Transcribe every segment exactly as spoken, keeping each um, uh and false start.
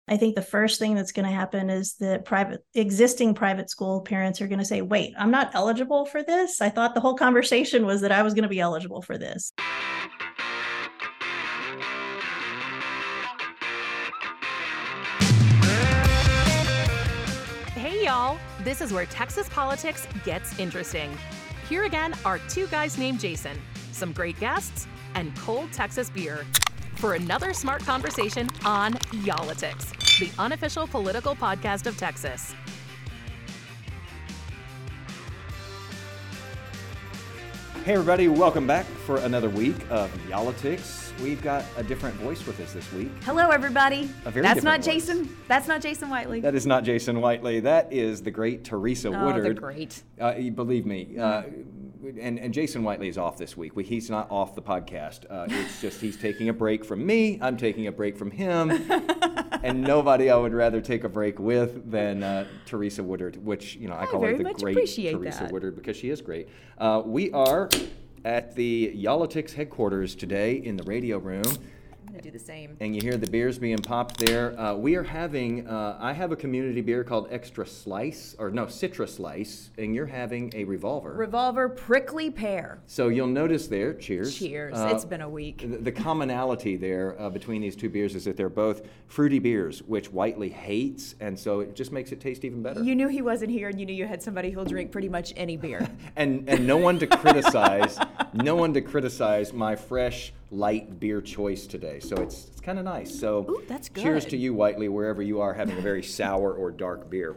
I think the first thing that's going to happen is that private existing private school parents are going to say, wait, I'm not eligible for this. I thought the whole conversation was that I was going to be eligible for this. Hey y'all, this is where Texas politics gets interesting. Here again are two guys named Jason, some great guests, and cold Texas beer for another smart conversation on Y'all-itics, the unofficial political podcast of Texas. Hey everybody, welcome back for another week of Y'all-itics. We've got a different voice with us this week. Hello everybody. A very That's not different voice. Jason. That's not Jason Whiteley. That is not Jason Whiteley. That is the great Teresa oh, Woodard. the great. Uh, you believe me. Uh, and, and Jason Whiteley is off this week. We, he's not off the podcast. Uh, it's just he's taking a break from me. I'm taking a break from him. And nobody I would rather take a break with than uh, Teresa Woodard, which, you know, I, I call her the much great appreciate Teresa that. Woodard because she is great. Uh, we are at the Y'all-itics headquarters today in the radio room. I'm going to do the same. And you hear the beers being popped there. Uh, we are having, uh, I have a community beer called Extra Slice, or no, Citra Slice, and you're having a Revolver. Revolver Prickly Pear. So you'll notice there, cheers. Cheers. Uh, it's been a week. The, the commonality there uh, between these two beers is that they're both fruity beers, which Whiteley hates, and so it just makes it taste even better. You knew he wasn't here, and you knew you had somebody who'll drink pretty much any beer. and and no one to criticize, no one to criticize my fresh, light beer choice today. So it's it's kind of nice. So Ooh, that's good. Cheers to you, Whiteley, wherever you are having a very sour or dark beer.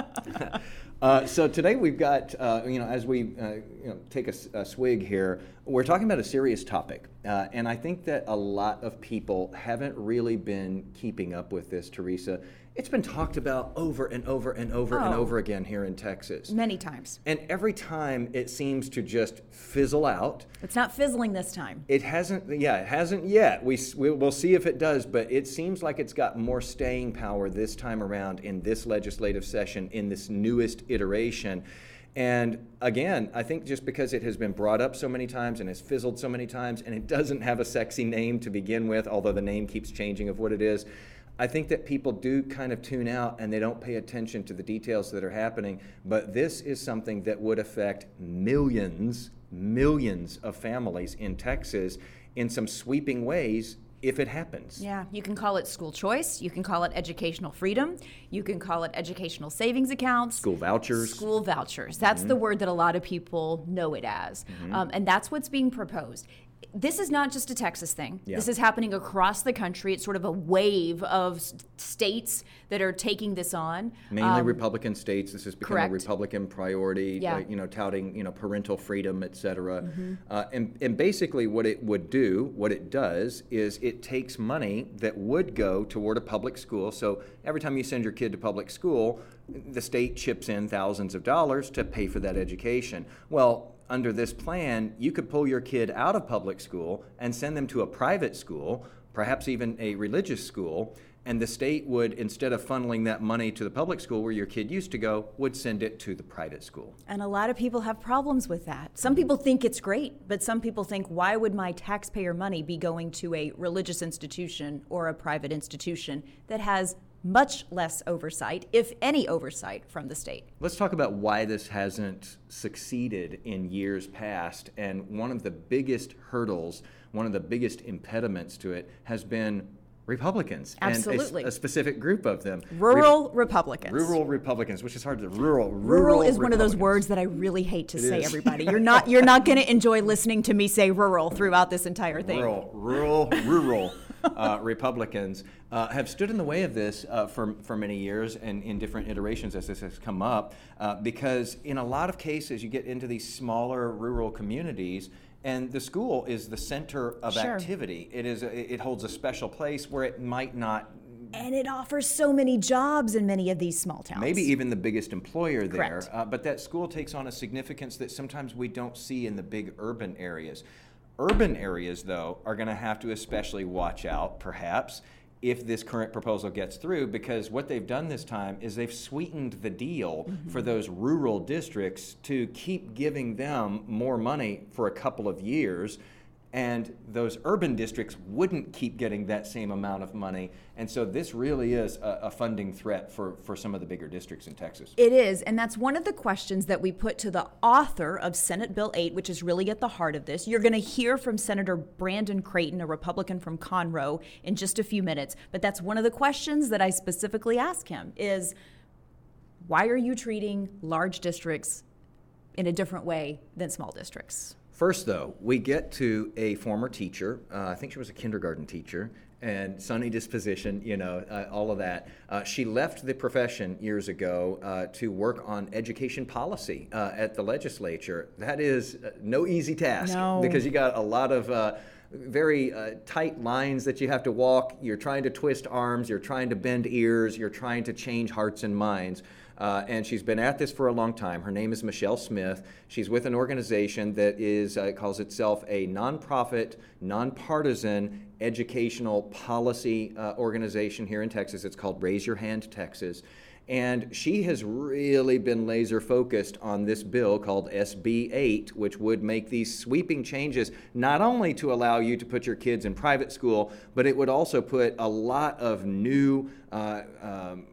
uh, so today we've got, uh, you know, as we uh, you know, take a, a swig here, we're talking about a serious topic. Uh, and I think that a lot of people haven't really been keeping up with this, Teresa. It's been talked about over and over and over and Oh. over again here in Texas. Many times. And every time it seems to just fizzle out. It's not fizzling this time. It hasn't, yeah, it hasn't yet. We, we'll see if it does, but it seems like it's got more staying power this time around in this legislative session, in this newest iteration. And again, I think just because it has been brought up so many times and has fizzled so many times, and it doesn't have a sexy name to begin with, although the name keeps changing of what it is, I think that people do kind of tune out and they don't pay attention to the details that are happening. But this is something that would affect millions, millions of families in Texas in some sweeping ways if it happens. Yeah, you can call it school choice. You can call it educational freedom. You can call it educational savings accounts. School vouchers. School vouchers. That's mm-hmm. the word that a lot of people know it as. Mm-hmm. Um, and that's what's being proposed. This is not just a Texas thing. Yeah. This is happening across the country. It's sort of a wave of states that are taking this on. Mainly um, Republican states. This has become correct. a Republican priority, yeah. uh, you know, touting, you know, parental freedom, et cetera. Mm-hmm. Uh, and, and basically what it would do, what it does, is it takes money that would go toward a public school. So every time you send your kid to public school, the state chips in thousands of dollars to pay for that education. Well, under this plan, you could pull your kid out of public school and send them to a private school, perhaps even a religious school, and the state would, instead of funneling that money to the public school where your kid used to go, would send it to the private school. And a lot of people have problems with that. Some people think it's great, but some people think, why would my taxpayer money be going to a religious institution or a private institution that has much less oversight, if any oversight, from the state? Let's talk about why this hasn't succeeded in years past. And one of the biggest hurdles, one of the biggest impediments to it has been Republicans. Absolutely. And a, a specific group of them. Rural Re- Republicans. Rural Republicans, which is hard to, rural, rural Rural is one of those Republicans. words that I really hate to It say, is. everybody. You're not, you're not going to enjoy listening to me say rural throughout this entire thing. Rural, rural, rural uh, Republicans uh, have stood in the way of this uh, for, for many years and in different iterations as this has come up, uh, because in a lot of cases you get into these smaller rural communities and the school is the center of Sure. activity. It is. A, it holds a special place where it might not. And it offers so many jobs in many of these small towns. Maybe even the biggest employer there. Correct. Uh, but that school takes on a significance that sometimes we don't see in the big urban areas. Urban areas, though, are going to have to especially watch out, perhaps, if this current proposal gets through, because what they've done this time is they've sweetened the deal mm-hmm. for those rural districts to keep giving them more money for a couple of years. and those urban districts wouldn't keep getting that same amount of money. And so this really is a, a funding threat for, for some of the bigger districts in Texas. It is, and that's one of the questions that we put to the author of Senate Bill eight, which is really at the heart of this. You're going to hear from Senator Brandon Creighton, a Republican from Conroe, in just a few minutes. But that's one of the questions that I specifically ask him is, why are you treating large districts in a different way than small districts? First, though, we get to a former teacher. Uh, I think she was a kindergarten teacher, and sunny disposition, you know, uh, all of that. Uh, she left the profession years ago uh, to work on education policy uh, at the legislature. That is uh, no easy task, no. because you got a lot of uh, very uh, tight lines that you have to walk. You're trying to twist arms, you're trying to bend ears, you're trying to change hearts and minds. Uh, and she's been at this for a long time. Her name is Michelle Smith. She's with an organization that is uh, calls itself a nonprofit, nonpartisan educational policy uh, organization here in Texas. It's called Raise Your Hand Texas. And she has really been laser focused on this bill called S B eight, which would make these sweeping changes, not only to allow you to put your kids in private school, but it would also put a lot of new uh, um,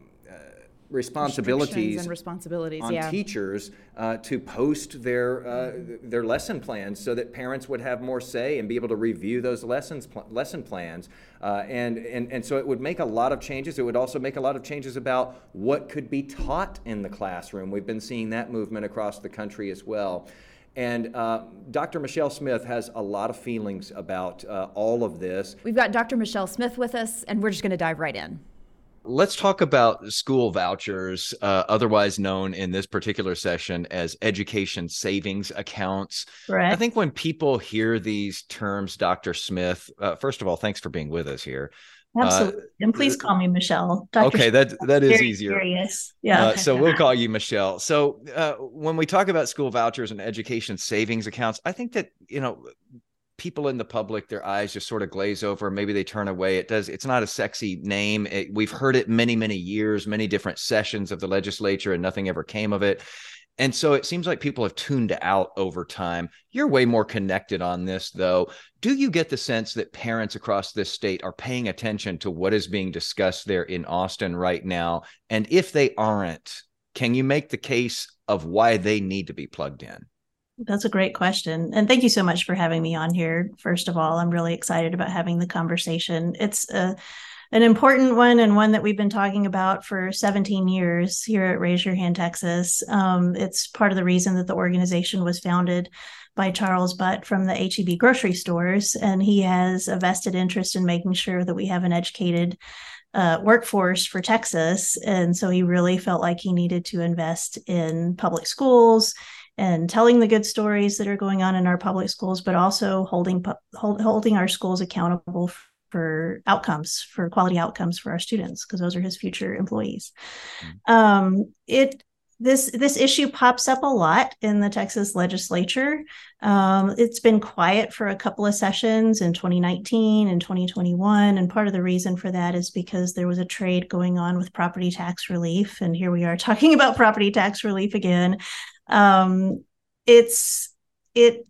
responsibilities and responsibilities on yeah. teachers uh, to post their uh, their lesson plans, so that parents would have more say and be able to review those lessons pl- lesson plans. Uh, and, and and so it would make a lot of changes. It would also make a lot of changes about what could be taught in the classroom. We've been seeing that movement across the country as well. And uh, Doctor Michelle Smith has a lot of feelings about uh, all of this. We've got Doctor Michelle Smith with us, and we're just going to dive right in. Let's talk about school vouchers, uh, otherwise known in this particular session as education savings accounts. Correct. I think when people hear these terms, Doctor Smith, uh, first of all, thanks for being with us here. Absolutely. Uh, and please call me Michelle. Doctor Okay, that that is easier. Serious. Yeah. Uh, so we'll call you Michelle. So uh, when we talk about school vouchers and education savings accounts, I think that, you know, people in the public, their eyes just sort of glaze over. Maybe they turn away. It does. It's not a sexy name. It, we've heard it many, many years, many different sessions of the legislature, and nothing ever came of it. And so it seems like people have tuned out over time. You're way more connected on this, though. Do you get the sense that parents across this state are paying attention to what is being discussed there in Austin right now? And if they aren't, can you make the case of why they need to be plugged in? That's a great question. And thank you so much for having me on here. First of all, I'm really excited about having the conversation. It's a, an important one, and one that we've been talking about for seventeen years here at Raise Your Hand Texas. Um, it's part of the reason that the organization was founded by Charles Butt from the H E B grocery stores. And he has a vested interest in making sure that we have an educated Uh, workforce for Texas. And so he really felt like he needed to invest in public schools and telling the good stories that are going on in our public schools, but also holding hold, holding our schools accountable for outcomes, for quality outcomes for our students, because those are his future employees. Mm-hmm. Um, it This this issue pops up a lot in the Texas legislature. Um, it's been quiet for a couple of sessions in twenty nineteen and twenty twenty-one. And part of the reason for that is because there was a trade going on with property tax relief. And here we are talking about property tax relief again. Um, it's it.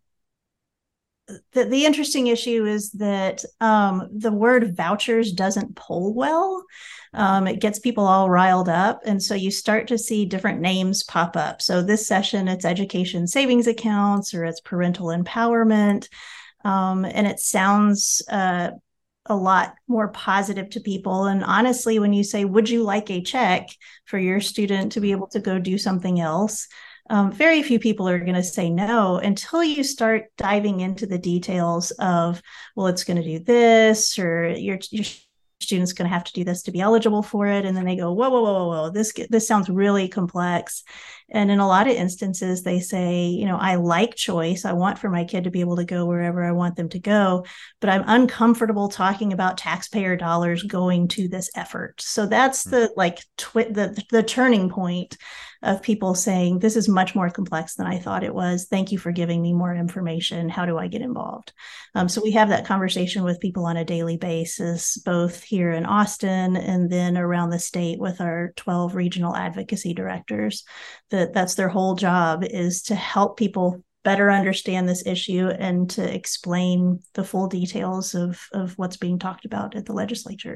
The, the interesting issue is that um, the word vouchers doesn't poll well. Um, it gets people all riled up. And so you start to see different names pop up. So this session, it's education savings accounts, or it's parental empowerment. Um, and it sounds uh, a lot more positive to people. And honestly, when you say, would you like a check for your student to be able to go do something else? Um, very few people are going to say no until you start diving into the details of, well, it's going to do this, or your, your student's going to have to do this to be eligible for it. And then they go, whoa, whoa, whoa, whoa, whoa, this, this sounds really complex. And in a lot of instances, they say, you know, I like choice. I want for my kid to be able to go wherever I want them to go, but I'm uncomfortable talking about taxpayer dollars going to this effort. So that's the like twi- the the turning point of people saying, this is much more complex than I thought it was. Thank you for giving me more information. How do I get involved? Um, so we have that conversation with people on a daily basis, both here in Austin and then around the state with our twelve regional advocacy directors. That that's their whole job, is to help people better understand this issue and to explain the full details of, of what's being talked about at the legislature.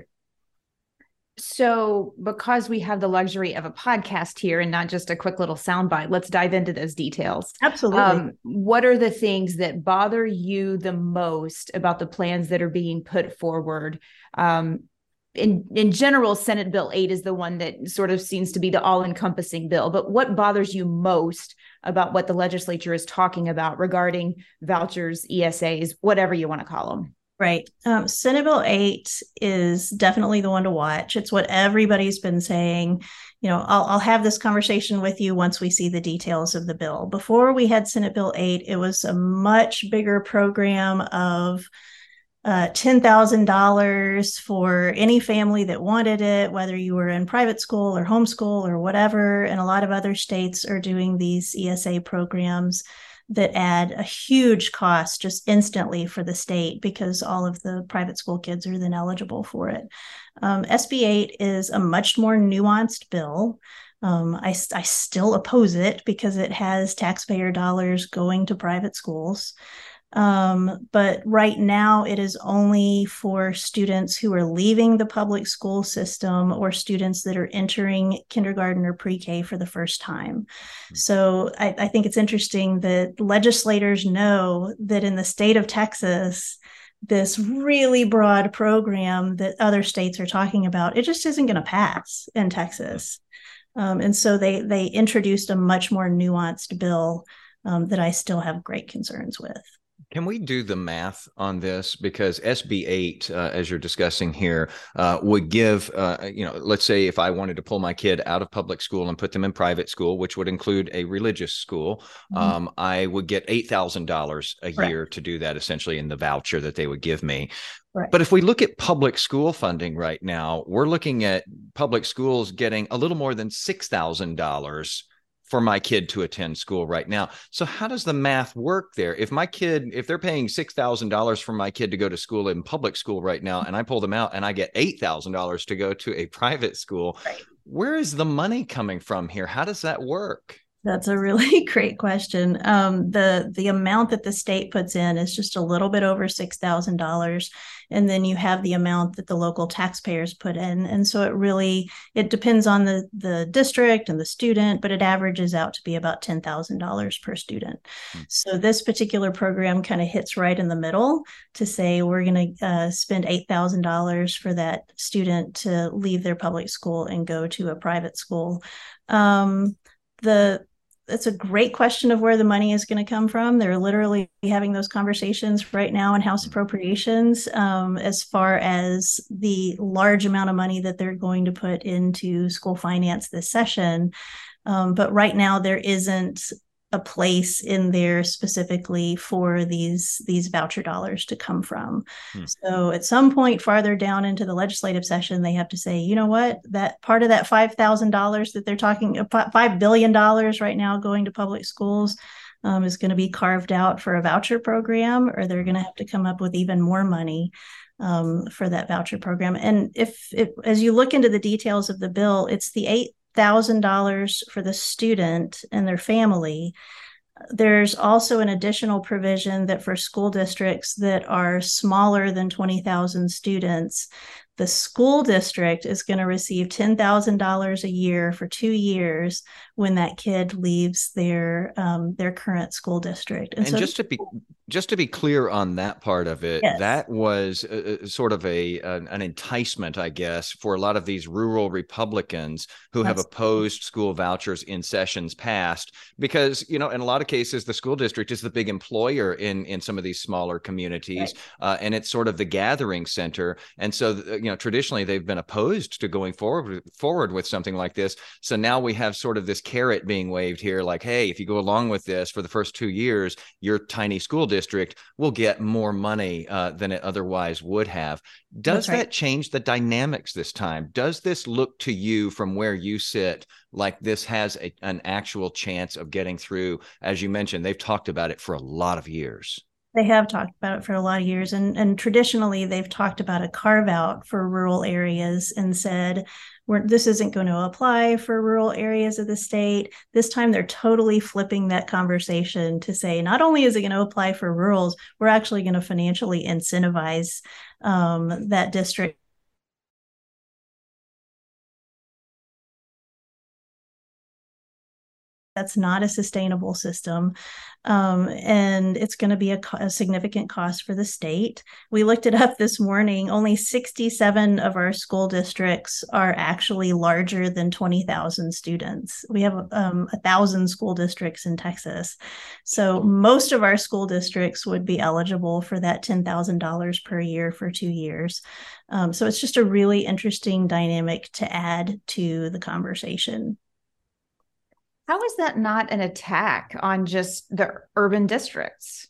So because we have the luxury of a podcast here and not just a quick little soundbite, let's dive into those details. Absolutely. Um, what are the things that bother you the most about the plans that are being put forward? Um, in, in general, Senate Bill eight is the one that sort of seems to be the all-encompassing bill. But what bothers you most about what the legislature is talking about regarding vouchers, E S As, whatever you want to call them? Right. Um, Senate Bill eight is definitely the one to watch. It's what everybody's been saying. You know, I'll, I'll have this conversation with you once we see the details of the bill. Before we had Senate Bill eight, it was a much bigger program of uh, ten thousand dollars for any family that wanted it, whether you were in private school or homeschool or whatever. And a lot of other states are doing these E S A programs that add a huge cost just instantly for the state because all of the private school kids are then eligible for it. Um, S B eight is a much more nuanced bill. Um, I, I still oppose it because it has taxpayer dollars going to private schools. Um, but right now it is only for students who are leaving the public school system or students that are entering kindergarten or pre-K for the first time. Mm-hmm. So I, I think it's interesting that legislators know that in the state of Texas, this really broad program that other states are talking about, it just isn't going to pass in Texas. Um, and so they they introduced a much more nuanced bill um, that I still have great concerns with. Can we do the math on this? Because S B eight, uh, as you're discussing here, uh, would give, uh, you know, let's say if I wanted to pull my kid out of public school and put them in private school, which would include a religious school, mm-hmm. um, I would get eight thousand dollars a Correct. year to do that, essentially in the voucher that they would give me. Right. But if we look at public school funding right now, we're looking at public schools getting a little more than six thousand dollars for my kid to attend school right now. So how does the math work there? If my kid, if they're paying six thousand dollars for my kid to go to school in public school right now, and I pull them out and I get eight thousand dollars to go to a private school, right. where is the money coming from here? How does that work? That's a really great question. Um, the the amount that the state puts in is just a little bit over six thousand dollars. And then you have the amount that the local taxpayers put in. And so it really, it depends on the, the district and the student, but it averages out to be about ten thousand dollars per student. Mm-hmm. So this particular program kind of hits right in the middle to say, we're going to uh, spend eight thousand dollars for that student to leave their public school and go to a private school. Um, the It's a great question of where the money is going to come from. They're literally having those conversations right now in House Appropriations um, as far as the large amount of money that they're going to put into school finance this session. Um, but right now there isn't a place in there specifically for these these voucher dollars to come from. Hmm. So at some point farther down into the legislative session, they have to say, you know what, that part of that five thousand dollars that they're talking about, five billion dollars right now going to public schools um, is going to be carved out for a voucher program, or they're going to have to come up with even more money um, for that voucher program. And if, if as you look into the details of the bill, it's the eight thousand dollars for the student and their family. There's also an additional provision that for school districts that are smaller than twenty thousand students, the school district is going to receive ten thousand dollars a year for two years when that kid leaves their um, their current school district. And, and so, just to be just to be clear on that part of it, yes. that was a, a sort of a an, an enticement, I guess, for a lot of these rural Republicans who That's have opposed school vouchers in sessions past, because, you know, in a lot of cases, the school district is the big employer in in some of these smaller communities, right. uh, and it's sort of the gathering center. And so, you know, traditionally they've been opposed to going forward forward with something like this. So now we have sort of this carrot being waved here, like, hey, if you go along with this for the first two years, your tiny school district will get more money uh, than it otherwise would have. Does right. that change the dynamics this time? Does this look to you from where you sit like this has a, an actual chance of getting through? As you mentioned, they've talked about it for a lot of years. They have talked about it for a lot of years. And, and traditionally, they've talked about a carve out for rural areas and said, We're, this isn't going to apply for rural areas of the state. This time, they're totally flipping that conversation to say, not only is it going to apply for rurals, we're actually going to financially incentivize um, that district. That's not a sustainable system. Um, and it's going to be a, a significant cost for the state. We looked it up this morning. Only sixty-seven of our school districts are actually larger than twenty thousand students. We have um, one thousand school districts in Texas. So most of our school districts would be eligible for that ten thousand dollars per year for two years. Um, so it's just a really interesting dynamic to add to the conversation. How is that not an attack on just the urban districts?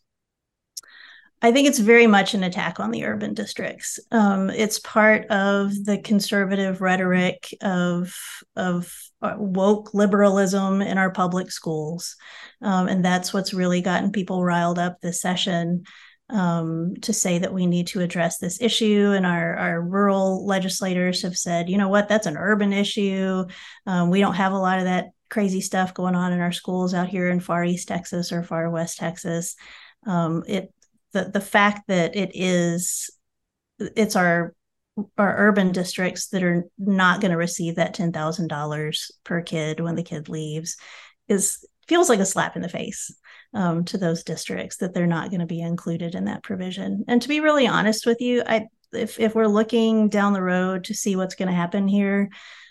I think it's very much an attack on the urban districts. Um, it's part of the conservative rhetoric of, of woke liberalism in our public schools. Um, and that's what's really gotten people riled up this session. Um, to say that we need to address this issue. And our, our rural legislators have said, you know what, that's an urban issue. Um, we don't have a lot of that crazy stuff going on in our schools out here in far East Texas or far West Texas. Um, it the the fact that it is, it's our our urban districts that are not going to receive that ten thousand dollars per kid when the kid leaves is feels like a slap in the face um, to those districts that they're not going to be included in that provision. And to be really honest with you, I if if we're looking down the road to see what's going to happen here,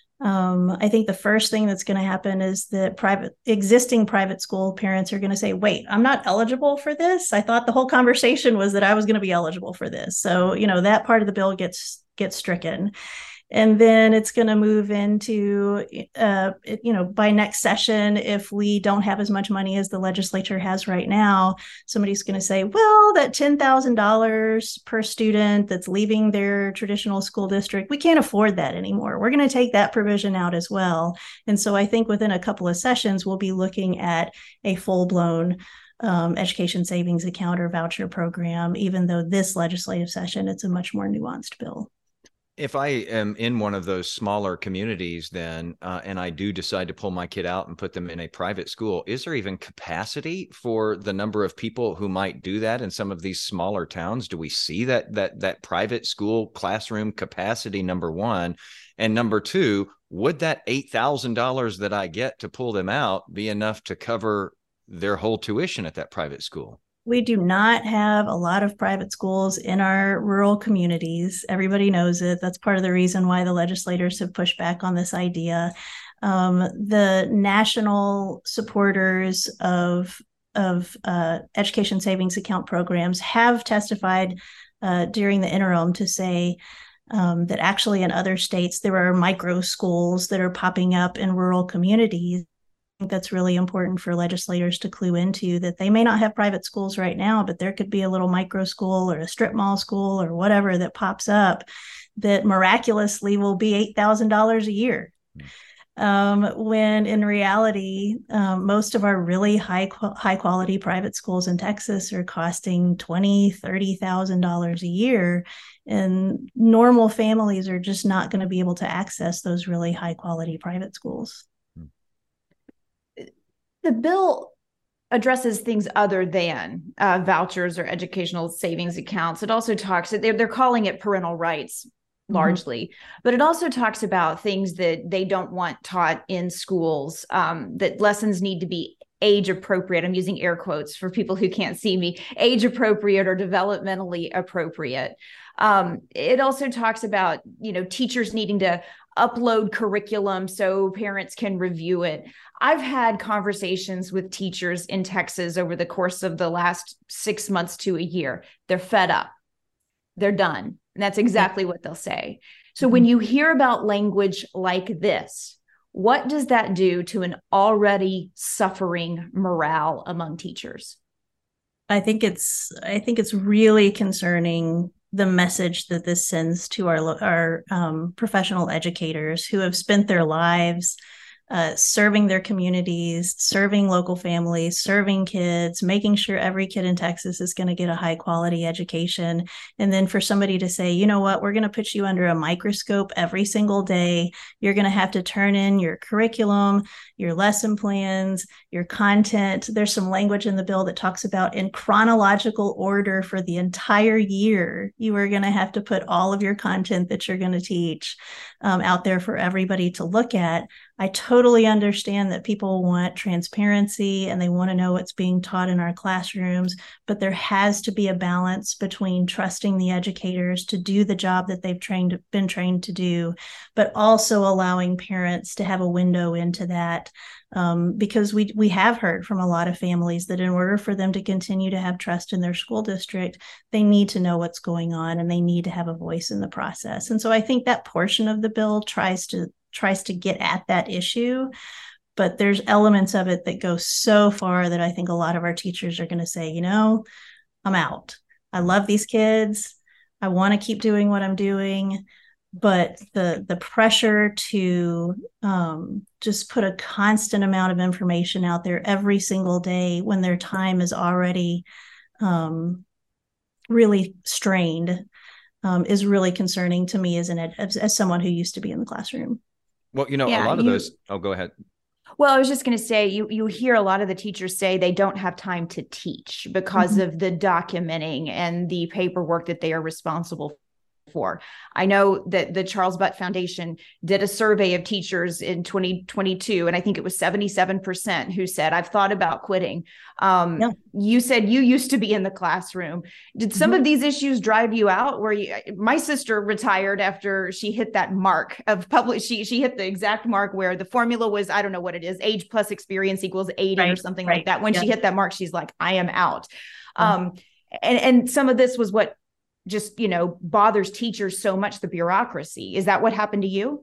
Um, I think the first thing that's going to happen is that private existing private school parents are going to say, wait, I'm not eligible for this. I thought the whole conversation was that I was going to be eligible for this. So, you know, that part of the bill gets gets stricken. And then it's going to move into, uh, you know, by next session, if we don't have as much money as the legislature has right now, somebody's going to say, well, that ten thousand dollars per student that's leaving their traditional school district, we can't afford that anymore. We're going to take that provision out as well. And so I think within a couple of sessions, we'll be looking at a full-blown um, education savings account or voucher program, even though this legislative session, it's a much more nuanced bill. If I am in one of those smaller communities then, uh, and I do decide to pull my kid out and put them in a private school, is there even capacity for the number of people who might do that in some of these smaller towns? Do we see that that that private school classroom capacity, number one? And number two, would that eight thousand dollars that I get to pull them out be enough to cover their whole tuition at that private school? We do not have a lot of private schools in our rural communities. Everybody knows it. That's part of the reason why the legislators have pushed back on this idea. Um, the national supporters of, of uh, education savings account programs have testified uh, during the interim to say um, that actually in other states, there are micro schools that are popping up in rural communities. I think that's really important for legislators to clue into, that they may not have private schools right now, but there could be a little micro school or a strip mall school or whatever that pops up that miraculously will be eight thousand dollars a year. Um, when in reality, um, most of our really high high quality private schools in Texas are costing twenty thousand dollars, thirty thousand dollars a year. And normal families are just not going to be able to access those really high quality private schools. The bill addresses things other than uh, vouchers or educational savings accounts. It also talks, they're, they're calling it parental rights largely, mm-hmm. but it also talks about things that they don't want taught in schools, um, that lessons need to be age appropriate. I'm using air quotes for people who can't see me, age appropriate or developmentally appropriate. Um, it also talks about, you know, teachers needing to upload curriculum so parents can review it. I've had conversations with teachers in Texas over the course of the last six months to a year. They're fed up. They're done. And that's exactly what they'll say. So mm-hmm. when you hear about language like this, what does that do to an already suffering morale among teachers? I think it's, I think it's really concerning, the message that this sends to our our um, professional educators who have spent their lives uh, serving their communities, serving local families, serving kids, making sure every kid in Texas is going to get a high quality education. And then for somebody to say, you know what, we're going to put you under a microscope every single day. You're going to have to turn in your curriculum, your lesson plans, your content. There's some language in the bill that talks about in chronological order for the entire year. You are going to have to put all of your content that you're going to teach um, out there for everybody to look at. I totally understand that people want transparency and they want to know what's being taught in our classrooms, but there has to be a balance between trusting the educators to do the job that they've trained, been trained to do, but also allowing parents to have a window into that. Um, because we we have heard from a lot of families that in order for them to continue to have trust in their school district, they need to know what's going on and they need to have a voice in the process. And so I think that portion of the bill tries to tries to get at that issue, but there's elements of it that go so far that I think a lot of our teachers are going to say, you know, I'm out. I love these kids. I want to keep doing what I'm doing. But the the pressure to um, just put a constant amount of information out there every single day when their time is already um, really strained um, is really concerning to me as an ed- as, as someone who used to be in the classroom. Well, you know, Yeah, a lot of you- those. Oh, go ahead. Well, I was just going to say, you you hear a lot of the teachers say they don't have time to teach because Mhm. of the documenting and the paperwork that they are responsible for. For. I know that the Charles Butt Foundation did a survey of teachers in twenty twenty-two, and I think it was seventy-seven percent who said, I've thought about quitting. Um, Yeah. You said you used to be in the classroom. Did some Mhm. of these issues drive you out? Where you, my sister retired after she hit that mark of public, she, she hit the exact mark where the formula was, I don't know what it is, age plus experience equals eighty Right, or something right. like that. When Yeah. she hit that mark, she's like, I am out. Yeah. Um, and, and some of this was what just, you know, bothers teachers so much, the bureaucracy. Is that what happened to you?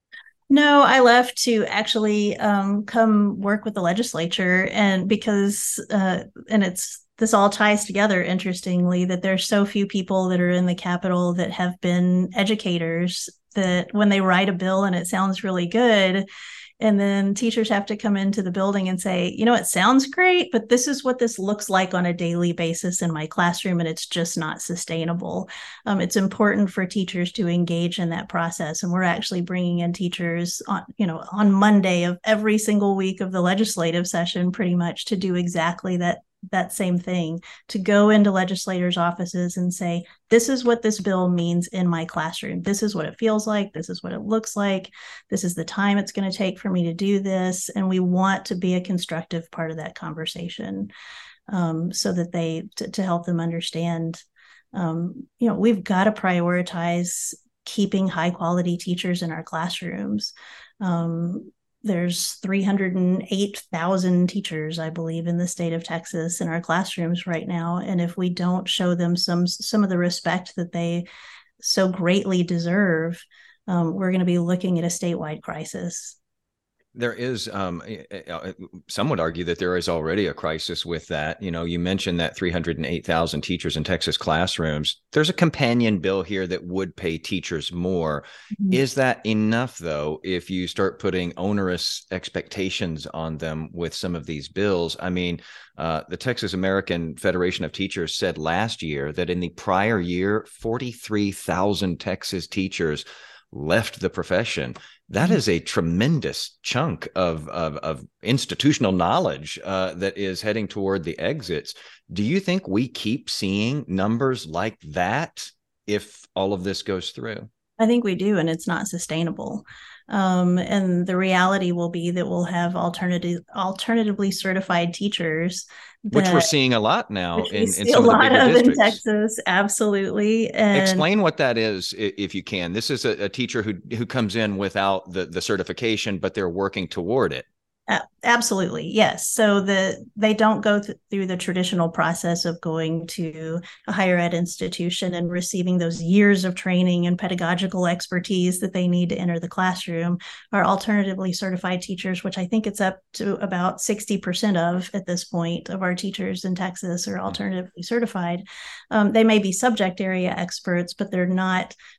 No, I left to actually um, come work with the legislature, and because uh, and it's this all ties together interestingly that there's so few people that are in the Capitol that have been educators, that when they write a bill and it sounds really good, and then teachers have to come into the building and say, you know, it sounds great, but this is what this looks like on a daily basis in my classroom, and it's just not sustainable. Um, it's important for teachers to engage in that process. And we're actually bringing in teachers on, you know, on Monday of every single week of the legislative session, pretty much to do exactly that that same thing, to go into legislators' offices and say, this is what this bill means in my classroom. This is what it feels like. This is what it looks like. This is the time it's going to take for me to do this. And we want to be a constructive part of that conversation um, so that they, to, to help them understand, um, you know, we've got to prioritize keeping high quality teachers in our classrooms. Um, There's three hundred eight thousand teachers, I believe, in the state of Texas in our classrooms right now. And if we don't show them some some of the respect that they so greatly deserve, um, we're going to be looking at a statewide crisis. There is, um, some would argue that there is already a crisis with that. You know, you mentioned that three hundred eight thousand teachers in Texas classrooms. There's a companion bill here that would pay teachers more. Mm-hmm. Is that enough, though, if you start putting onerous expectations on them with some of these bills? I mean, uh, the Texas American Federation of Teachers said last year that in the prior year, forty-three thousand Texas teachers left the profession. That is a tremendous chunk of, of, of institutional knowledge uh, that is heading toward the exits. Do you think we keep seeing numbers like that if all of this goes through? I think we do, and it's not sustainable. Um, and the reality will be that we'll have alternative, alternatively certified teachers, that, which we're seeing a lot now in, in some a of the lot bigger of districts. In Texas, absolutely. And explain what that is, if you can. This is a, a teacher who who comes in without the the certification, but they're working toward it. Uh, absolutely, yes. So the they don't go th- through the traditional process of going to a higher ed institution and receiving those years of training and pedagogical expertise that they need to enter the classroom. Our alternatively certified teachers, which I think it's up to about sixty percent of at this point of our teachers in Texas are alternatively certified. Um, they may be subject area experts, but they're not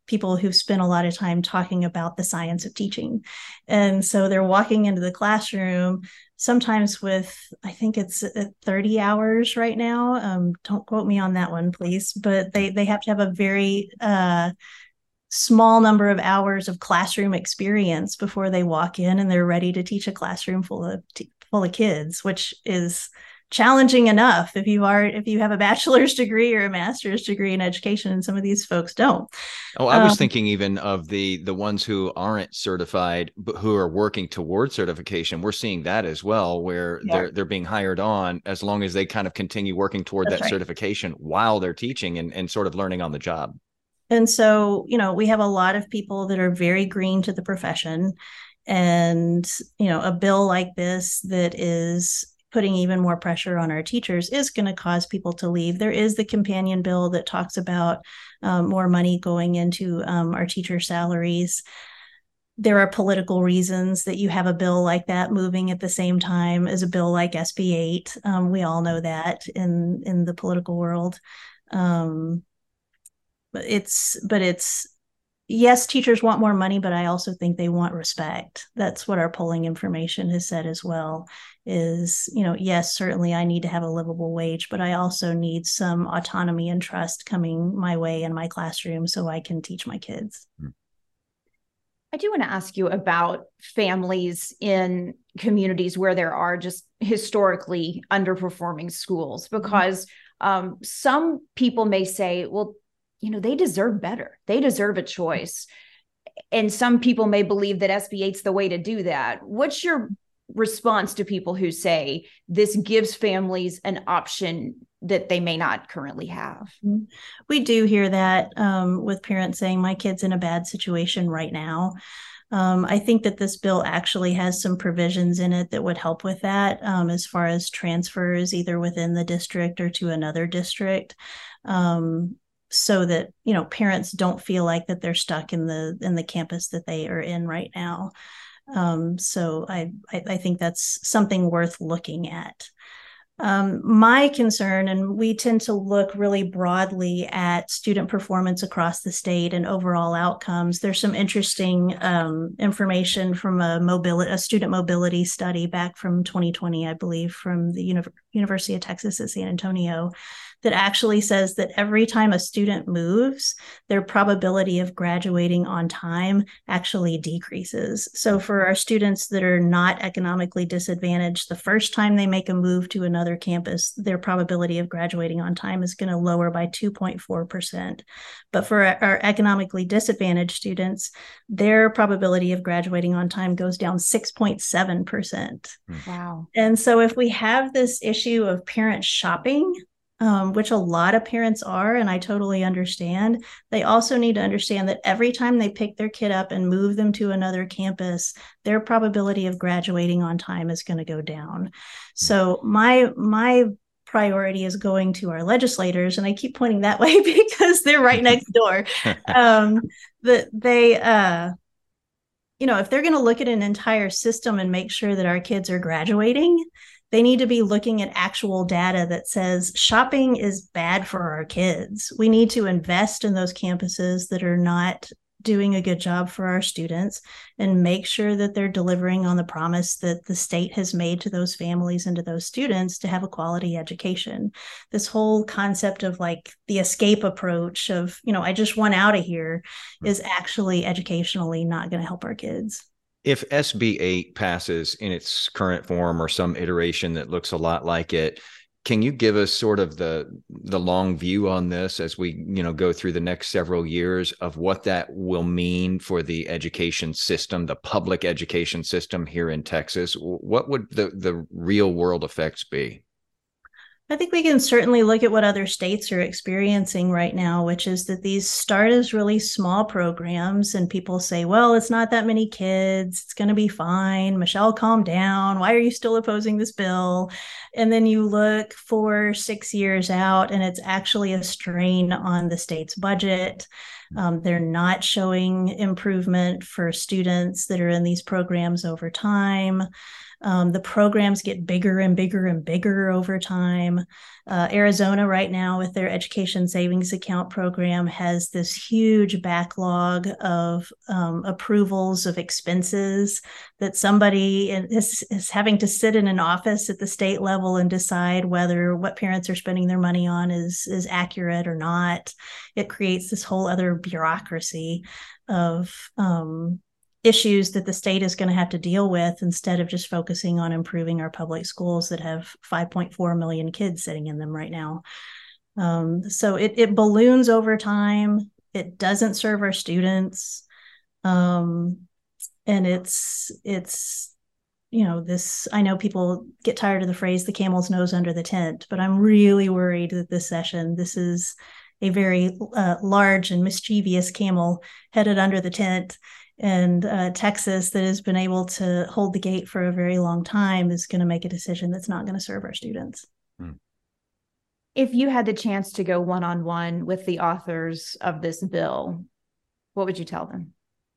people who've spent a lot of time talking about the science of teaching. And so they're walking into the classroom, sometimes with, I think it's thirty hours right now. Um, don't quote me on that one, please. But they, they have to have a very uh, small number of hours of classroom experience before they walk in and they're ready to teach a classroom full of t- full of kids, which is challenging enough if you are if you have a bachelor's degree or a master's degree in education, and some of these folks don't. Oh, I was um, thinking even of the the ones who aren't certified but who are working toward certification. We're seeing that as well, where Yeah. they're they're being hired on as long as they kind of continue working toward That's that right. certification while they're teaching and, and sort of learning on the job. And so, you know, we have a lot of people that are very green to the profession, and, you know, a bill like this that is putting even more pressure on our teachers is going to cause people to leave. There is the companion bill that talks about um, more money going into um, our teacher salaries. There are political reasons that you have a bill like that moving at the same time as a bill like S B eight. Um, we all know that in in the political world. Um, but it's but it's yes, teachers want more money, but I also think they want respect. That's what our polling information has said as well, is, you know, yes, certainly I need to have a livable wage, but I also need some autonomy and trust coming my way in my classroom so I can teach my kids. I do want to ask you about families in communities where there are just historically underperforming schools, because um, some people may say, well, you know, they deserve better. They deserve a choice. And some people may believe that S B eight's the way to do that. What's your response to people who say this gives families an option that they may not currently have? We do hear that um, with parents saying, my kid's in a bad situation right now. Um, I think that this bill actually has some provisions in it that would help with that, um, as far as transfers either within the district or to another district. Um, so that, you know, parents don't feel like that they're stuck in the in the campus that they are in right now. Um, so I, I I think that's something worth looking at. Um, my concern, and we tend to look really broadly at student performance across the state and overall outcomes. There's some interesting um, information from a mobility, a student mobility study back from twenty twenty, I believe, from the Uni- University of Texas at San Antonio, that actually says that every time a student moves, their probability of graduating on time actually decreases. So for our students that are not economically disadvantaged, the first time they make a move to another campus, their probability of graduating on time is going to lower by two point four percent. But for our economically disadvantaged students, their probability of graduating on time goes down six point seven percent. Wow. And so if we have this issue of parents shopping, Um, which a lot of parents are, and I totally understand, they also need to understand that every time they pick their kid up and move them to another campus, their probability of graduating on time is going to go down. So my my priority is going to our legislators, and I keep pointing that way because they're right next door. Um, that they, uh, you know, if they're going to look at an entire system and make sure that our kids are graduating, they need to be looking at actual data that says shopping is bad for our kids. We need to invest in those campuses that are not doing a good job for our students and make sure that they're delivering on the promise that the state has made to those families and to those students to have a quality education. This whole concept of like the escape approach of, you know, I just want out of here is actually educationally not going to help our kids. If S B eight passes in its current form or some iteration that looks a lot like it, can you give us sort of the the long view on this as we, you know, go through the next several years of what that will mean for the education system, the public education system here in Texas? What would the the real world effects be? I think we can certainly look at what other states are experiencing right now, which is that these start as really small programs and people say, well, it's not that many kids. It's going to be fine. Michelle, calm down. Why are you still opposing this bill? And then you look for six years out and it's actually a strain on the state's budget. Um, they're not showing improvement for students that are in these programs over time. Um, the programs get bigger and bigger and bigger over time. Uh, Arizona right now with their education savings account program has this huge backlog of um, approvals of expenses that somebody is, is having to sit in an office at the state level and decide whether what parents are spending their money on is, is accurate or not. It creates this whole other bureaucracy of um, issues that the state is going to have to deal with instead of just focusing on improving our public schools that have five point four million kids sitting in them right now. Um, so it, it balloons over time. It doesn't serve our students. Um, and it's, it's, you know, this, I know people get tired of the phrase, the camel's nose under the tent, but I'm really worried that this session, this is a very uh, large and mischievous camel headed under the tent. And uh, Texas, that has been able to hold the gate for a very long time, is going to make a decision that's not going to serve our students. Hmm. If you had the chance to go one-on-one with the authors of this bill, what would you tell them?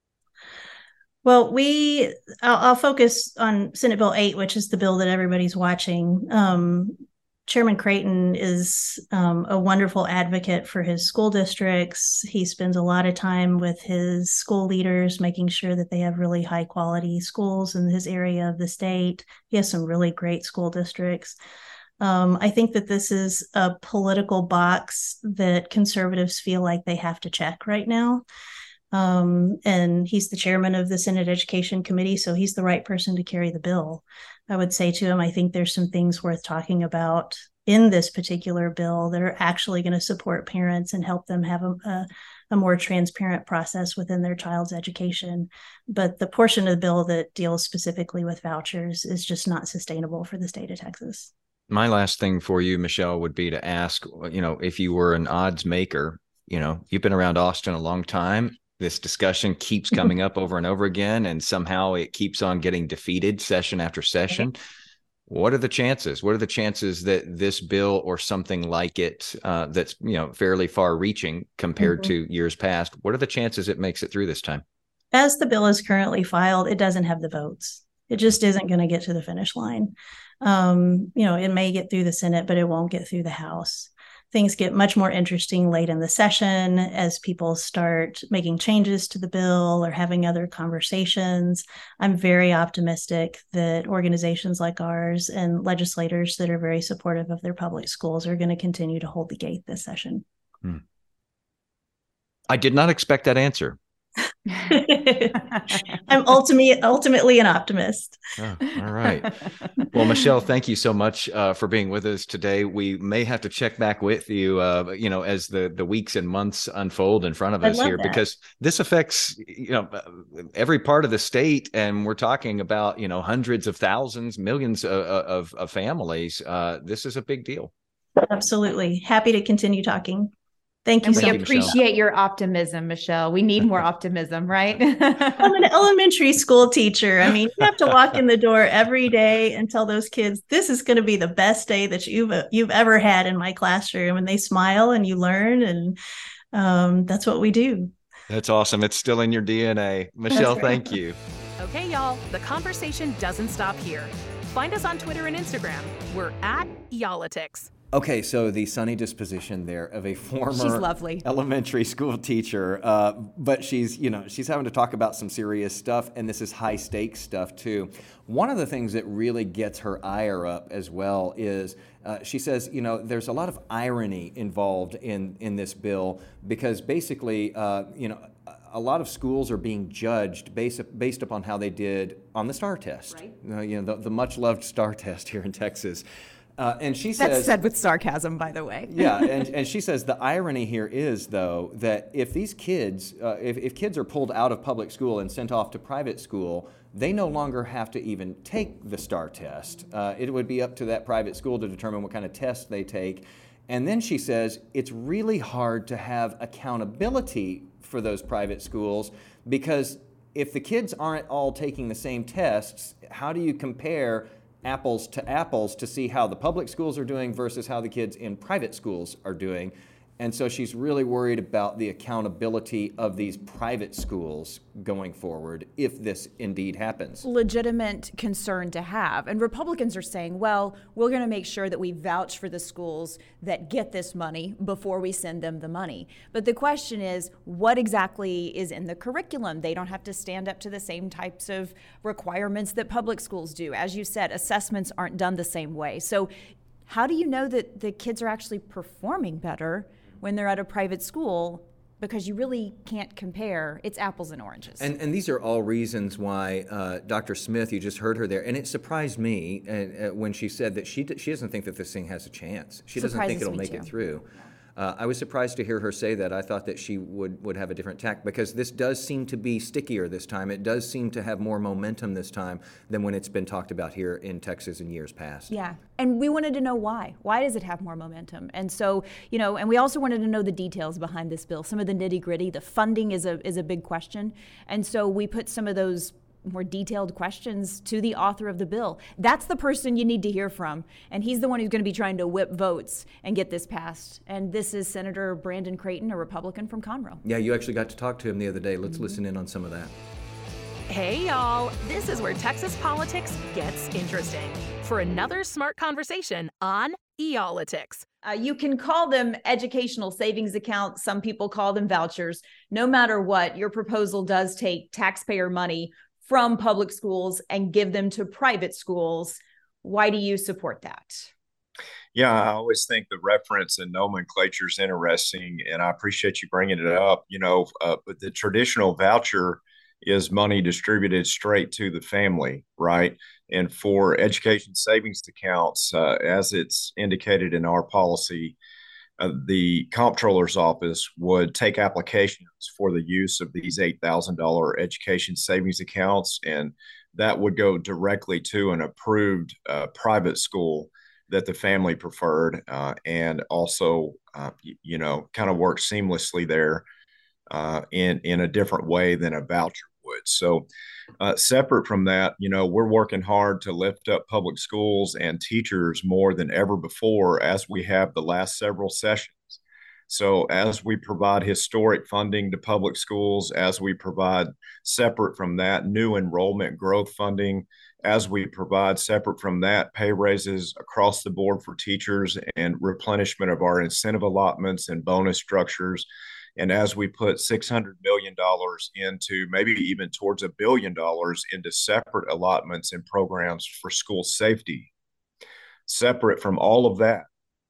Well, we, I'll, I'll focus on Senate Bill eight, which is the bill that everybody's watching. Um, Chairman Creighton is um, a wonderful advocate for his school districts. He spends a lot of time with his school leaders, making sure that they have really high quality schools in his area of the state. He has some really great school districts. Um, I think that this is a political box that conservatives feel like they have to check right now. Um, and he's the chairman of the Senate Education Committee, so he's the right person to carry the bill. I would say to him, I think there's some things worth talking about in this particular bill that are actually going to support parents and help them have a, a, a more transparent process within their child's education. But the portion of the bill that deals specifically with vouchers is just not sustainable for the state of Texas. My last thing for you, Michelle, would be to ask, you know, if you were an odds maker, you know, you've been around Austin a long time. This discussion keeps coming up over and over again, and somehow it keeps on getting defeated session after session. What are the chances? What are the chances that this bill or something like it uh, that's, you know, fairly far reaching compared mm-hmm. to years past, what are the chances it makes it through this time? As the bill is currently filed, it doesn't have the votes. It just isn't going to get to the finish line. Um, you know, it may get through the Senate, but it won't get through the House. Things get much more interesting late in the session as people start making changes to the bill or having other conversations. I'm very optimistic that organizations like ours and legislators that are very supportive of their public schools are going to continue to hold the gate this session. Hmm. I did not expect that answer. I'm ultimately ultimately an optimist. Oh, all right. Well, Michelle, thank you so much uh, for being with us today. We may have to check back with you, uh, you know, as the the weeks and months unfold in front of us here, that. Because this affects, you know, every part of the state, and we're talking about, you know, hundreds of thousands, millions of of, of families. Uh, this is a big deal. Absolutely. Happy to continue talking. Thank you. And so we much, appreciate Michelle. your optimism, Michelle. We need more optimism, right? I'm an elementary school teacher. I mean, you have to walk in the door every day and tell those kids, this is going to be the best day that you've you've ever had in my classroom. And they smile and you learn. And um, that's what we do. That's awesome. It's still in your D N A. Michelle, right. Thank you. Okay, y'all, the conversation doesn't stop here. Find us on Twitter and Instagram. We're at Y'all-itics. Okay, so the sunny disposition there of a former She's lovely. elementary school teacher, uh, but she's, you know, she's having to talk about some serious stuff, and this is high stakes stuff too. One of the things that really gets her ire up as well is uh, she says, you know, there's a lot of irony involved in in this bill because basically, uh, you know, a lot of schools are being judged based based upon how they did on the STAR test. Right. Uh, you know, the, the much loved STAR test here in Texas. Uh, and she says, that's said with sarcasm, by the way. yeah, and, and she says the irony here is, though, that if these kids, uh, if, if kids are pulled out of public school and sent off to private school, they no longer have to even take the STAR test. Uh, it would be up to that private school to determine what kind of test they take. And then she says it's really hard to have accountability for those private schools because if the kids aren't all taking the same tests, how do you compare apples to apples to see how the public schools are doing versus how the kids in private schools are doing? And so she's really worried about the accountability of these private schools going forward if this indeed happens. Legitimate concern to have. And Republicans are saying, well, we're going to make sure that we vouch for the schools that get this money before we send them the money. But the question is, what exactly is in the curriculum? They don't have to stand up to the same types of requirements that public schools do. As you said, assessments aren't done the same way. So how do you know that the kids are actually performing better when they're at a private school? Because you really can't compare. It's apples and oranges. And, and these are all reasons why uh, Doctor Smith, you just heard her there, and it surprised me uh, uh, when she said that she, d- she doesn't think that this thing has a chance. She doesn't think it'll make it through. Uh, I was surprised to hear her say that. I thought that she would, would have a different tack, because this does seem to be stickier this time. It does seem to have more momentum this time than when it's been talked about here in Texas in years past. Yeah, and we wanted to know why. Why does it have more momentum? And so, you know, and we also wanted to know the details behind this bill, some of the nitty gritty. The funding is a is a big question. And so we put some of those more detailed questions to the author of the bill. That's the person you need to hear from. And he's the one who's going to be trying to whip votes and get this passed. And this is Senator Brandon Creighton, a Republican from Conroe. Yeah, you actually got to talk to him the other day. Let's mm-hmm. listen in on some of that. Hey, y'all. This is where Texas politics gets interesting. For another smart conversation on eOlitics. Uh, you can call them educational savings accounts. Some people call them vouchers. No matter what, your proposal does take taxpayer money from public schools and give them to private schools. Why do you support that? Yeah, I always think the reference and nomenclature is interesting, and I appreciate you bringing it up. You know, uh, but the traditional voucher is money distributed straight to the family, right? And for education savings accounts, uh, as it's indicated in our policy, Uh, the comptroller's office would take applications for the use of these eight thousand dollars education savings accounts, and that would go directly to an approved uh, private school that the family preferred, uh, and also, uh, you, you know, kind of work seamlessly there uh, in, in a different way than a voucher would. So uh, separate from that, you know, we're working hard to lift up public schools and teachers more than ever before, as we have the last several sessions. So as we provide historic funding to public schools, as we provide separate from that new enrollment growth funding, as we provide separate from that pay raises across the board for teachers and replenishment of our incentive allotments and bonus structures, and as we put six hundred million dollars into, maybe even towards a billion dollars into separate allotments and programs for school safety, separate from all of that,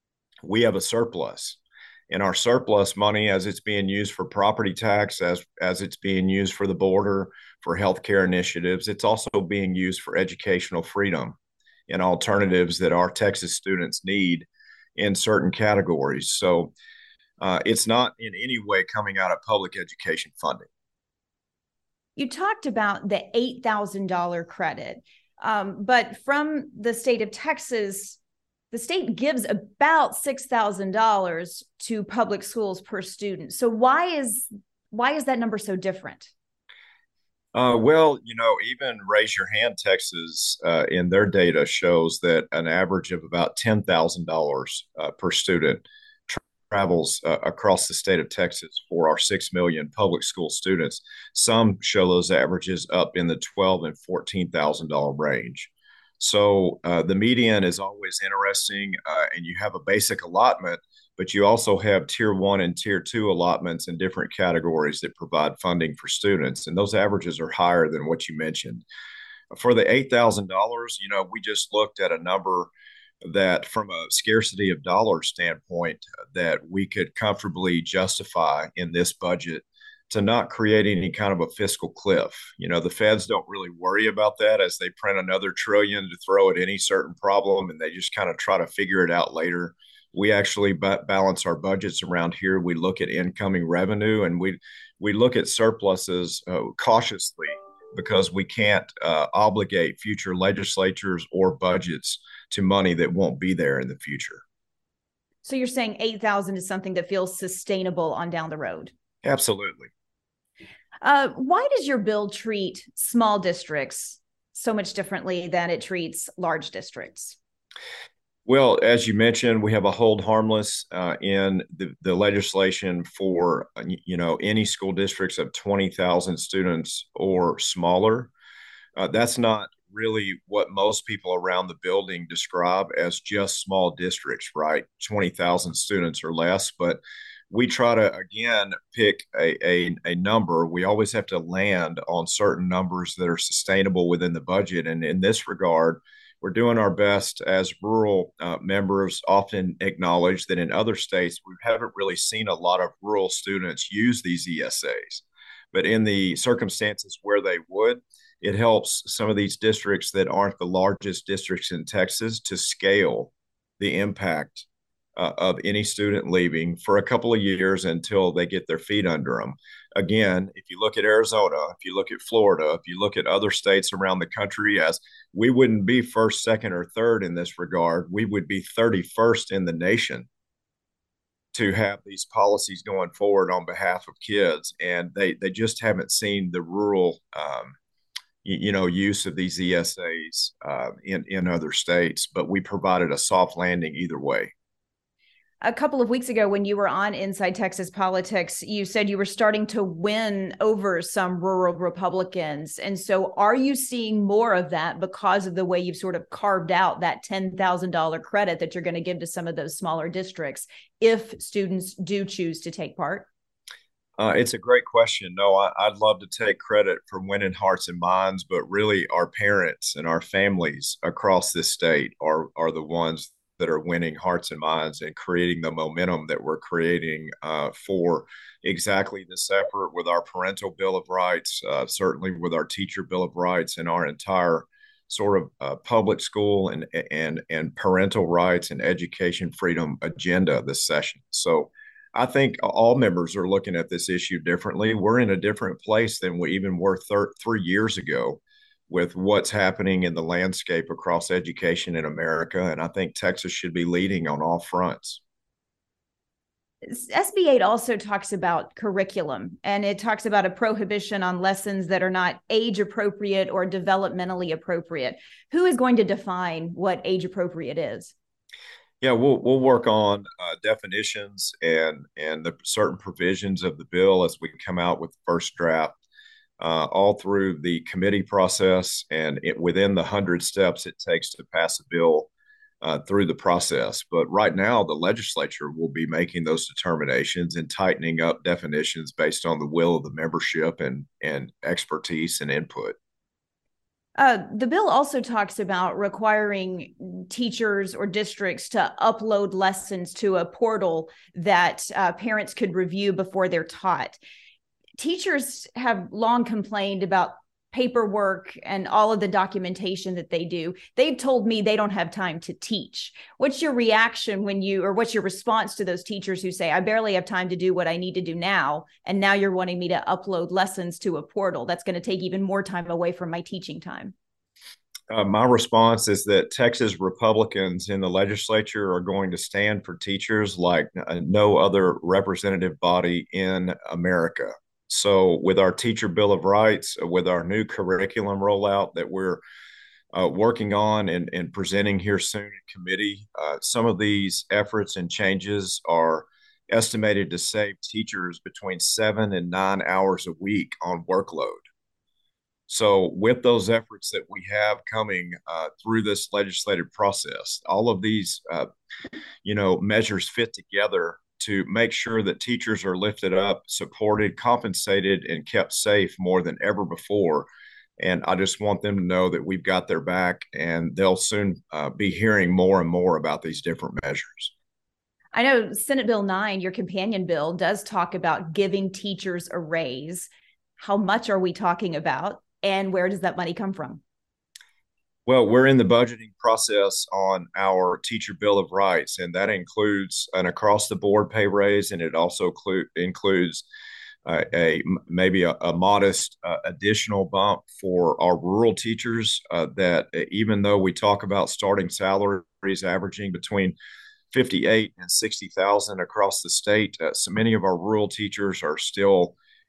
we have a surplus. And our surplus money, as it's being used for property tax, as, as it's being used for the border, for healthcare initiatives, it's also being used for educational freedom and alternatives that our Texas students need in certain categories. So Uh, it's not in any way coming out of public education funding. You talked about the eight thousand dollars credit, um, but from the state of Texas, the state gives about six thousand dollars to public schools per student. So why is why is that number so different? Uh, well, you know, even Raise Your Hand Texas uh, in their data shows that an average of about ten thousand dollars uh, per student travels uh, across the state of Texas for our six million public school students. Some show those averages up in the twelve and fourteen thousand dollars range. So uh, the median is always interesting, uh, and you have a basic allotment, but you also have tier one and tier two allotments in different categories that provide funding for students. And those averages are higher than what you mentioned. For the eight thousand dollars, you know, we just looked at a number that from a scarcity of dollars standpoint that we could comfortably justify in this budget to not create any kind of a fiscal cliff. You know, the feds don't really worry about that as they print another trillion to throw at any certain problem, and they just kind of try to figure it out later. We actually ba- balance our budgets around here. We look at incoming revenue, and we we look at surpluses uh, cautiously, because we can't uh, obligate future legislatures or budgets to money that won't be there in the future. So you're saying eight thousand is something that feels sustainable on down the road? Absolutely. Uh, why does your bill treat small districts so much differently than it treats large districts? Well, as you mentioned, we have a hold harmless uh, in the, the legislation for, uh, you know, any school districts of twenty thousand students or smaller. Uh, that's not really what most people around the building describe as just small districts, right? twenty thousand students or less. But we try to, again, pick a, a, a number. We always have to land on certain numbers that are sustainable within the budget. And in this regard, we're doing our best. As rural uh, members often acknowledge that in other states, we haven't really seen a lot of rural students use these E S As. But in the circumstances where they would, it helps some of these districts that aren't the largest districts in Texas to scale the impact uh, of any student leaving for a couple of years until they get their feet under them. Again, if you look at Arizona, if you look at Florida, if you look at other states around the country, as we wouldn't be first, second, or third in this regard, we would be thirty-first in the nation to have these policies going forward on behalf of kids. And they, they just haven't seen the rural um, you know, use of these E S As uh, in, in other states, but we provided a soft landing either way. A couple of weeks ago, when you were on Inside Texas Politics, you said you were starting to win over some rural Republicans. And so are you seeing more of that because of the way you've sort of carved out that ten thousand dollars credit that you're going to give to some of those smaller districts if students do choose to take part? Uh, it's a great question. No, I, I'd love to take credit for winning hearts and minds, but really our parents and our families across this state are, are the ones that are winning hearts and minds and creating the momentum that we're creating uh, for exactly this effort with our parental Bill of Rights, uh, certainly with our teacher Bill of Rights and our entire sort of uh, public school and, and, and parental rights and education freedom agenda this session. So I think all members are looking at this issue differently. We're in a different place than we even were thir- three years ago with what's happening in the landscape across education in America. And I think Texas should be leading on all fronts. S B eight also talks about curriculum, and it talks about a prohibition on lessons that are not age appropriate or developmentally appropriate. Who is going to define what age appropriate is? Yeah, we'll we'll work on uh, definitions and and the certain provisions of the bill as we come out with the first draft, uh, all through the committee process and it, within the hundred steps it takes to pass a bill uh, through the process. But right now, the legislature will be making those determinations and tightening up definitions based on the will of the membership and and expertise and input. Uh, the bill also talks about requiring teachers or districts to upload lessons to a portal that uh, parents could review before they're taught. Teachers have long complained about paperwork and all of the documentation that they do. They've told me they don't have time to teach. What's your reaction when you, or what's your response to those teachers who say, I barely have time to do what I need to do now, and now you're wanting me to upload lessons to a portal that's going to take even more time away from my teaching time? Uh, my response is that Texas Republicans in the legislature are going to stand for teachers like uh, no other representative body in America. So with our teacher Bill of Rights, with our new curriculum rollout that we're uh, working on and, and presenting here soon in committee, uh, some of these efforts and changes are estimated to save teachers between seven and nine hours a week on workload. So with those efforts that we have coming uh, through this legislative process, all of these, uh, you know, measures fit together to make sure that teachers are lifted up, supported, compensated, and kept safe more than ever before. And I just want them to know that we've got their back, and they'll soon uh, be hearing more and more about these different measures. I know Senate Bill nine, your companion bill, does talk about giving teachers a raise. How much are we talking about, and where does that money come from? Well, we're in the budgeting process on our teacher Bill of Rights, and that includes an across-the-board pay raise, and it also clu- includes uh, a maybe a, a modest uh, additional bump for our rural teachers. Uh, that even though we talk about starting salaries averaging between fifty-eight and sixty thousand across the state, uh, so many of our rural teachers are still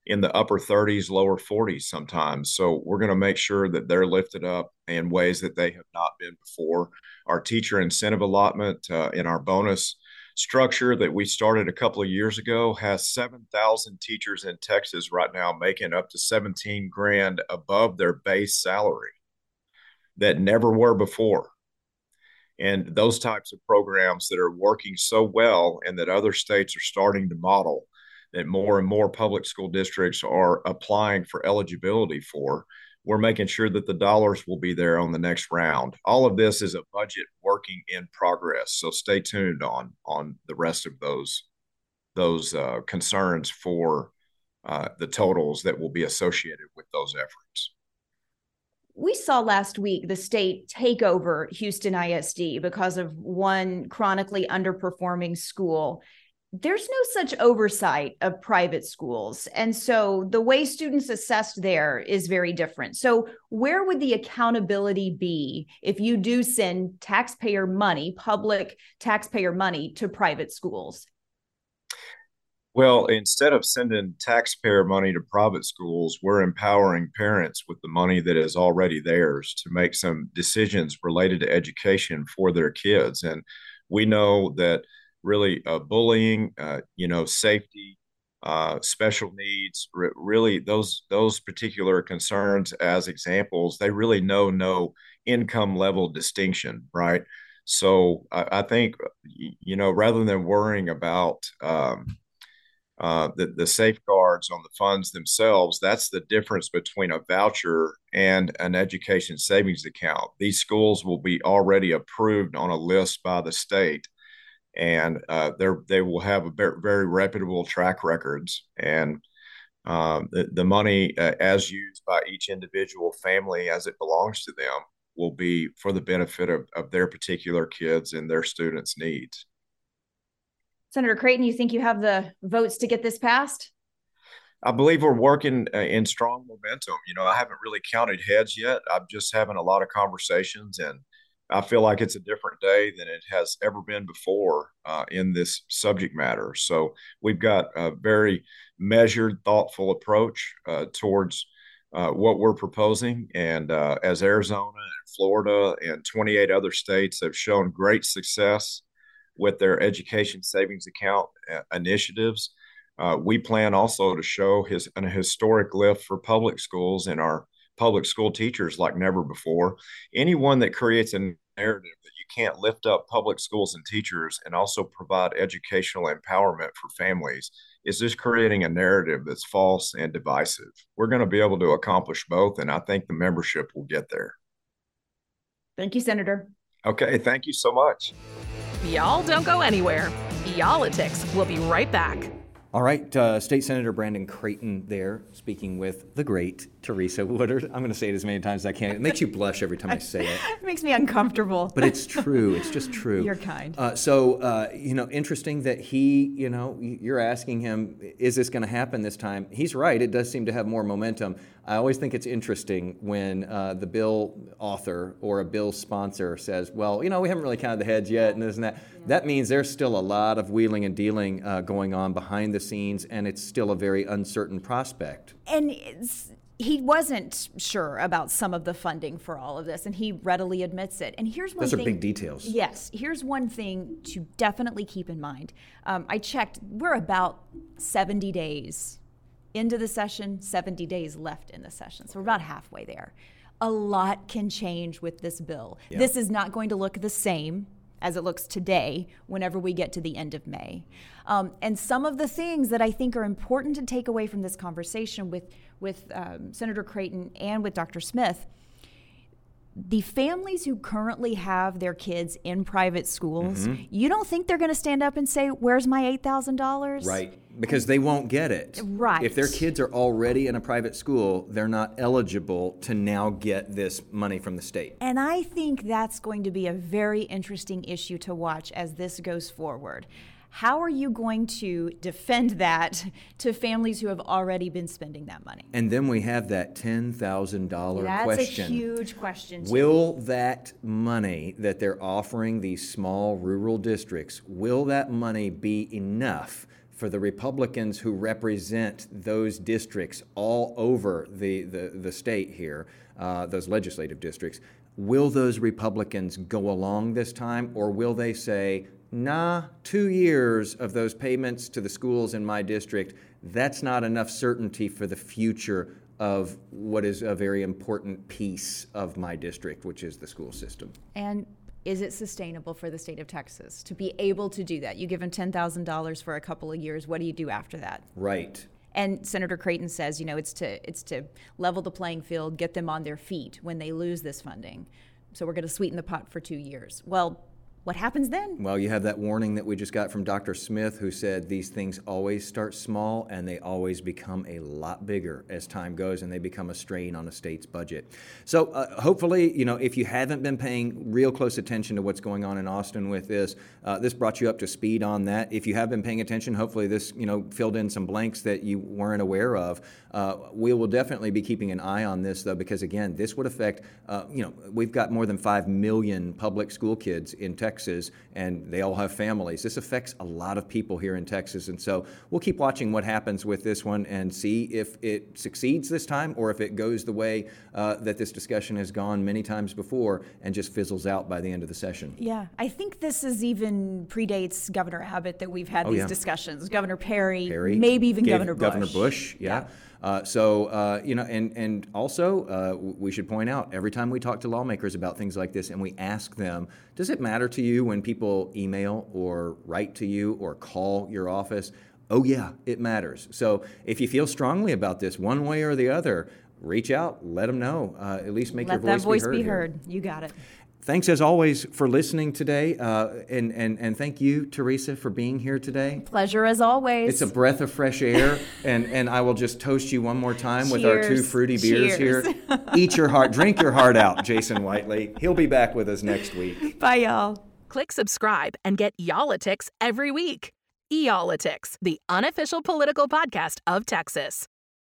in the upper thirties, lower forties sometimes. So we're going to make sure that they're lifted up in ways that they have not been before. Our teacher incentive allotment uh, in our bonus structure that we started a couple of years ago has seven thousand teachers in Texas right now making up to seventeen grand above their base salary that never were before. And those types of programs that are working so well and that other states are starting to model, that more and more public school districts are applying for eligibility for, we're making sure that the dollars will be there on the next round. All of this is a budget working in progress. So stay tuned on, on the rest of those, those uh, concerns for uh, the totals that will be associated with those efforts. We saw last week the state take over Houston I S D because of one chronically underperforming school. There's no such oversight of private schools. And so the way students assessed there is very different. So where would the accountability be if you do send taxpayer money, public taxpayer money, to private schools? Well, instead of sending taxpayer money to private schools, we're empowering parents with the money that is already theirs to make some decisions related to education for their kids. And we know that really uh, bullying, uh, you know, safety, uh, special needs, re- really those those particular concerns as examples, they really know no income level distinction, right? So I, I think, you know, rather than worrying about um, uh, the, the safeguards on the funds themselves, that's the difference between a voucher and an education savings account. These schools will be already approved on a list by the state, and uh, they they will have a very, very reputable track records. And uh, the, the money, uh, as used by each individual family as it belongs to them, will be for the benefit of, of their particular kids and their students' needs. Senator Creighton, you think you have the votes to get this passed? I believe we're working uh, in strong momentum. You know, I haven't really counted heads yet. I'm just having a lot of conversations, and I feel like it's a different day than it has ever been before uh, in this subject matter. So we've got a very measured, thoughtful approach uh, towards uh, what we're proposing. And uh, as Arizona and Florida and twenty-eight other states have shown great success with their education savings account initiatives, uh, we plan also to show his an historic lift for public schools and our public school teachers like never before. Anyone that creates a narrative that you can't lift up public schools and teachers and also provide educational empowerment for families is just creating a narrative that's false and divisive. We're going to be able to accomplish both, and I think the membership will get there. Thank you, Senator. Okay, thank you so much. Y'all don't go anywhere. Y'all-itics will be right back. All right, uh, State Senator Brandon Creighton there, speaking with the great Teresa Woodard. I'm going to say it as many times as I can. It makes you blush every time I say it. It makes me uncomfortable. But it's true. It's just true. You're kind. Uh, so, uh, you know, interesting that he, you know, you're asking him, is this going to happen this time? He's right. It does seem to have more momentum. I always think it's interesting when uh, the bill author or a bill sponsor says, well, you know, we haven't really counted the heads yet and this and that. Yeah. That means there's still a lot of wheeling and dealing uh, going on behind the scenes, and it's still a very uncertain prospect. And it's, he wasn't sure about some of the funding for all of this, and he readily admits it. And here's one Those thing. Those are big details. Yes. Here's one thing to definitely keep in mind. Um, I checked. We're about seventy days into the session, seventy days left in the session. So we're about halfway there. A lot can change with this bill. Yeah. This is not going to look the same as it looks today whenever we get to the end of May. Um, and some of the things that I think are important to take away from this conversation with, with um, Senator Creighton and with Doctor Smith, the families who currently have their kids in private schools, mm-hmm. you don't think they're going to stand up and say, where's my eight thousand dollars? Right, because they won't get it. Right. If their kids are already in a private school, they're not eligible to now get this money from the state. And I think that's going to be a very interesting issue to watch as this goes forward. How are you going to defend that to families who have already been spending that money? And then we have that ten thousand dollars question. That's a huge question, too. Will that money that they're offering these small rural districts, will that money be enough for the Republicans who represent those districts all over the, the, the state here, uh, those legislative districts, will those Republicans go along this time, or will they say, nah, two years of those payments to the schools in my district, that's not enough certainty for the future of what is a very important piece of my district, which is the school system. And is it sustainable for the state of Texas to be able to do that? You give them ten thousand dollars for a couple of years. What do you do after that? Right. And Senator Creighton says, you know, it's to it's to level the playing field, get them on their feet when they lose this funding. So we're going to sweeten the pot for two years. Well, what happens then? Well, you have that warning that we just got from Doctor Smith, who said these things always start small and they always become a lot bigger as time goes, and they become a strain on a state's budget. So uh, hopefully, you know, if you haven't been paying real close attention to what's going on in Austin with this, uh, this brought you up to speed on that. If you have been paying attention, hopefully this, you know, filled in some blanks that you weren't aware of. Uh, we will definitely be keeping an eye on this, though, because again, this would affect, uh, you know, we've got more than five million public school kids in Texas. Texas, and they all have families. This affects a lot of people here in Texas, and so we'll keep watching what happens with this one and see if it succeeds this time or if it goes the way uh, that this discussion has gone many times before and just fizzles out by the end of the session. Yeah, I think this is even predates Governor Abbott that we've had oh, these yeah. discussions. Governor Perry, Perry maybe even gave Governor Bush. Governor Bush, yeah. yeah. Uh, so, uh, you know, and, and also uh, we should point out, every time we talk to lawmakers about things like this and we ask them, does it matter to you when people email or write to you or call your office? Oh, yeah, it matters. So if you feel strongly about this one way or the other, reach out, let them know, uh, at least make let your voice, that voice be heard. be heard. You got it. Thanks, as always, for listening today, uh, and, and, and thank you, Teresa, for being here today. Pleasure as always. It's a breath of fresh air, and, and I will just toast you one more time with our two fruity beers Cheers. here. Eat your heart, drink your heart out, Jason Whiteley. He'll be back with us next week. Bye, y'all. Click subscribe and get Y'all-itics every week. Y'all-itics, the unofficial political podcast of Texas.